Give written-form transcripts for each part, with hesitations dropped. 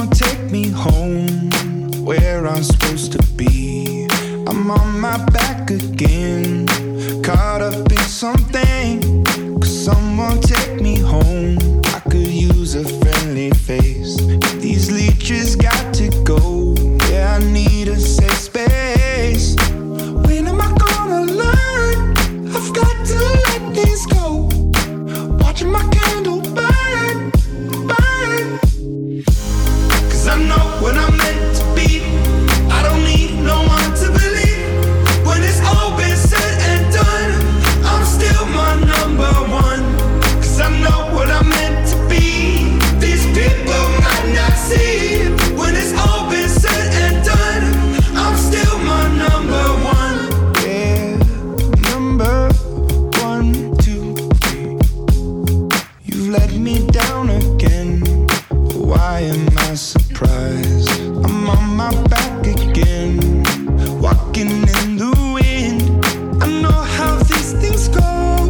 Someone take me home, where I'm supposed to be. I'm on my back again, caught up in something. Could someone take me home? I could use a friendly face. These leeches got to go. Yeah, I need a safe space. When am I gonna learn? I've got to let these go. Watching my candle burn, burn. Cause I know what I'm meant to be. I don't need no one to believe. When it's all been said and done, I'm still my number one. Cause I know what I'm meant to be. These people might not see it. When it's all been said and done, I'm still my number one. Yeah, number 1, 2, 3. You've let me down again. Why am I surprised? I'm on my back again, walking in the wind. I know how these things go.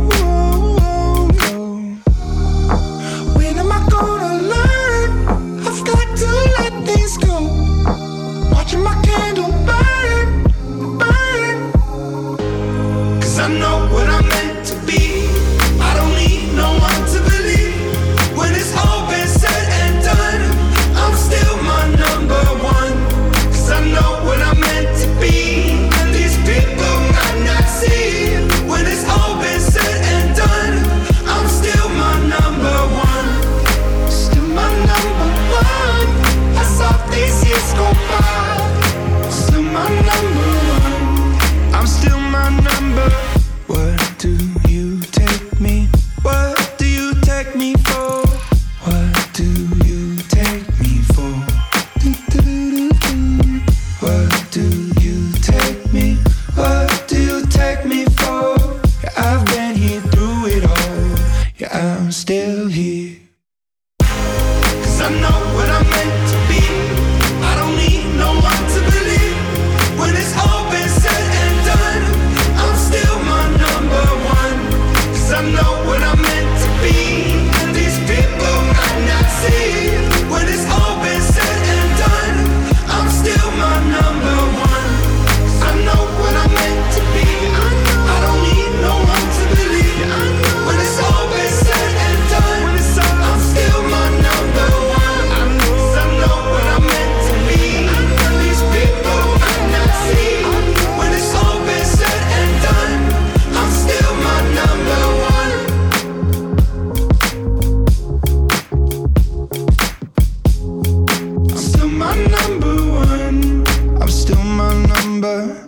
When am I gonna learn? I've got to let things go. Watching my candle burn, burn. Cause I know what I'm meant to be. I don't need no one to believe. When it's all been said and done, I'm still my number one. Cause I know what I'm meant to be. And these people might not see it. When it's all been said and done, I'm still my number one. Still my number one. I saw these years go by. Still my number one. I'm still my number. What do you take me? What do you take me for? What do you take me for? What do you take me? What do you take me for? Yeah, I've been here through it all. Yeah, I'm still here. Cause I know what I'm meant to be. I don't need no one to believe. When it's all been said and done, I'm still my number one. Cause I know what I'm meant to be. And these people might not see it. When it's all been said and done, I'm still my number one. Cause I know what I'm meant to be. I don't need no one to believe. When it's all been said and done, I'm still my number one. Cause I know what I'm meant to be. These people might not see it. When it's all been said and done, I'm still my number one. I'm still my number one. I'm still my number